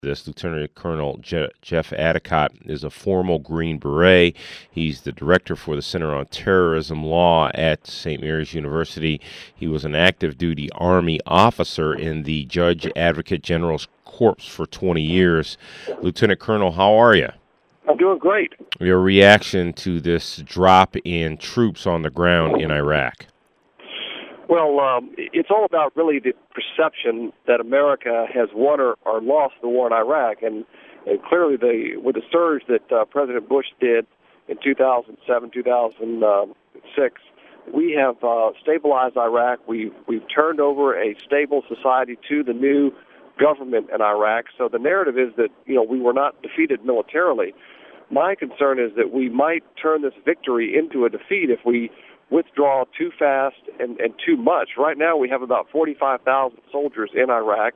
This Lieutenant Colonel Jeff Adicott is a formal Green Beret. He's the director for the Center on Terrorism Law at St. Mary's University. He was an active duty Army officer in the Judge Advocate General's Corps for 20 years. Lieutenant Colonel, how are you? I'm doing great. Your reaction to this drop in troops on the ground in Iraq? Well, it's all about really the perception that America has won or lost the war in Iraq, and clearly with the surge that President Bush did in 2007, 2006, we have stabilized Iraq. We've turned over a stable society to the new government in Iraq. So the narrative is that we were not defeated militarily. My concern is that we might turn this victory into a defeat if we withdraw too fast and too much. Right now we have about 45,000 soldiers in Iraq,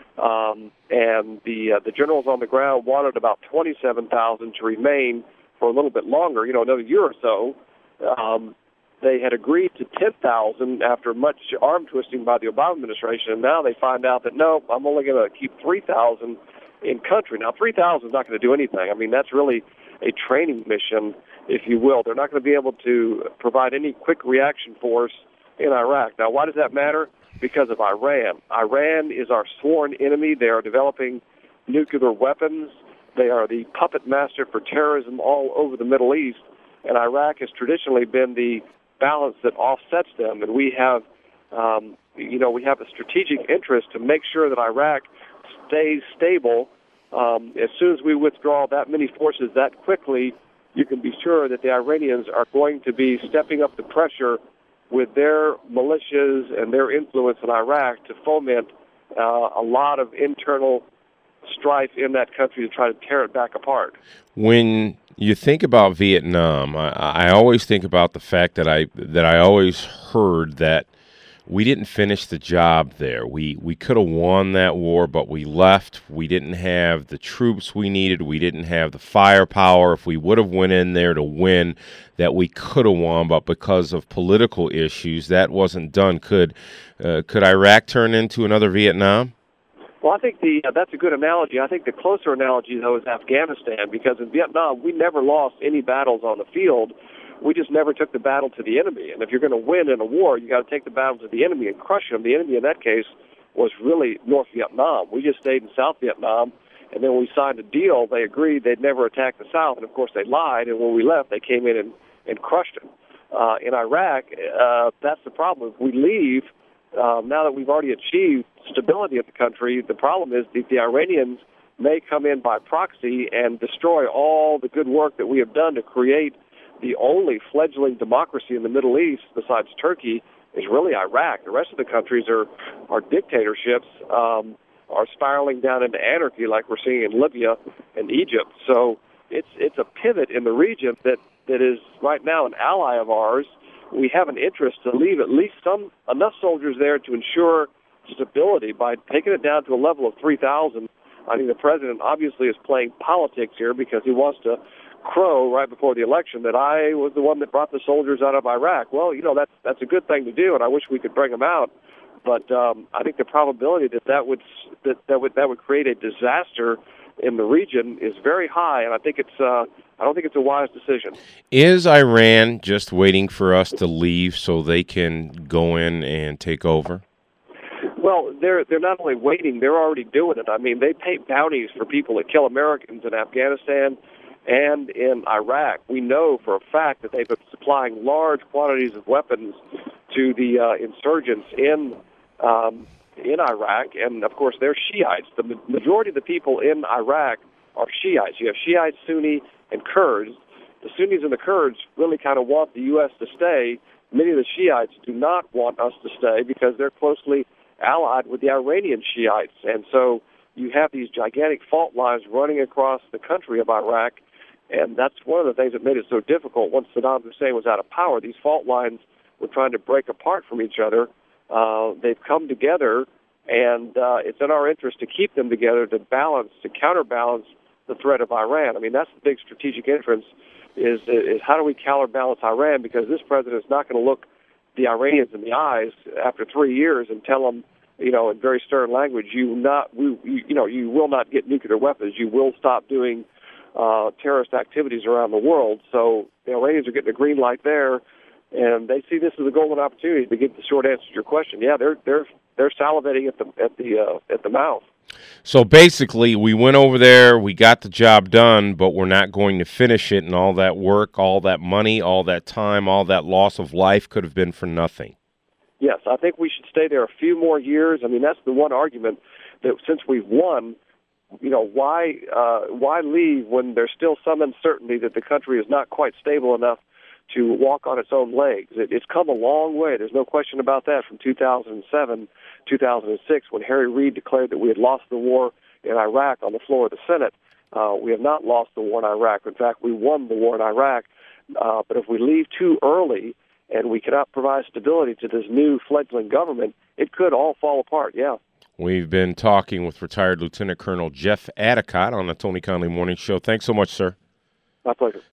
and the generals on the ground wanted about 27,000 to remain for a little bit longer, another year or so. They had agreed to 10,000 after much arm twisting by the Obama administration, and now they find out that, no, I'm only going to keep 3,000 in country. Now, 3,000 is not going to do anything. I mean, that's really a training mission, if you will. They're not going to be able to provide any quick reaction force in Iraq. Now, why does that matter? Because of Iran. Iran is our sworn enemy. They are developing nuclear weapons. They are the puppet master for terrorism all over the Middle East, and Iraq has traditionally been the balance that offsets them. And we have, we have a strategic interest to make sure that Iraq stays stable. As soon as we withdraw that many forces that quickly, you can be sure that the Iranians are going to be stepping up the pressure with their militias and their influence in Iraq to foment a lot of internal strife in that country to try to tear it back apart. When you think about Vietnam, I always think about the fact that I always heard that we didn't finish the job there. We could have won that war, but we left. We didn't have the troops we needed. We didn't have the firepower. If we would have went in there to win, that we could have won, but because of political issues, that wasn't done. Could Iraq turn into another Vietnam? Well, I think that's a good analogy. I think the closer analogy, though, is Afghanistan, because in Vietnam, we never lost any battles on the field. We just never took the battle to the enemy. And if you're going to win in a war, you got to take the battle to the enemy and crush them. The enemy in that case was really North Vietnam. We just stayed in South Vietnam, and then when we signed a deal, they agreed they'd never attack the South. And, of course, they lied, and when we left, they came in and crushed them. In Iraq, that's the problem. If we leave, now that we've already achieved stability of the country, the problem is that the Iranians may come in by proxy and destroy all the good work that we have done to create the only fledgling democracy in the Middle East besides Turkey is really Iraq. The rest of the countries are dictatorships, are spiraling down into anarchy like we're seeing in Libya and Egypt. So it's a pivot in the region that is right now an ally of ours. We have an interest to leave at least enough soldiers there to ensure stability by taking it down to a level of 3,000. I think the president obviously is playing politics here because he wants to crow right before the election that I was the one that brought the soldiers out of Iraq. Well, that's a good thing to do, and I wish we could bring them out. But I think the probability that would create a disaster in the region is very high, and I don't think it's a wise decision. Is Iran just waiting for us to leave so they can go in and take over? Well, they're not only waiting, they're already doing it. I mean, they pay bounties for people that kill Americans in Afghanistan and in Iraq. We know for a fact that they've been supplying large quantities of weapons to the insurgents in Iraq, and of course they're Shiites. The majority of the people in Iraq are Shiites. You have Shiites, Sunni, and Kurds. The Sunnis and the Kurds really kind of want the U.S. to stay. Many of the Shiites do not want us to stay because they're closely allied with the Iranian Shiites, and so you have these gigantic fault lines running across the country of Iraq. And that's one of the things that made it so difficult once Saddam Hussein was out of power. These fault lines were trying to break apart from each other. They've come together, and it's in our interest to keep them together to counterbalance the threat of Iran. I mean, that's the big strategic interest is how do we counterbalance Iran, because this president is not going to look the Iranians in the eyes after 3 years and tell them in very stern language, you will not get nuclear weapons. You will stop doing terrorist activities around the world. So the Iranians are getting a green light there, and they see this as a golden opportunity to get the short answer to your question. Yeah, they're salivating at the mouth. So basically, we went over there, we got the job done, but we're not going to finish it, and all that work, all that money, all that time, all that loss of life could have been for nothing. Yes, I think we should stay there a few more years. I mean, that's the one argument that since we've won, why leave when there's still some uncertainty that the country is not quite stable enough to walk on its own legs. It's come a long way. There's no question about that from 2007, 2006, when Harry Reid declared that we had lost the war in Iraq on the floor of the Senate. We have not lost the war in Iraq. In fact, we won the war in Iraq. But if we leave too early and we cannot provide stability to this new fledgling government, it could all fall apart, yeah. We've been talking with retired Lieutenant Colonel Jeff Adicott on the Tony Conley Morning Show. Thanks so much, sir. My pleasure.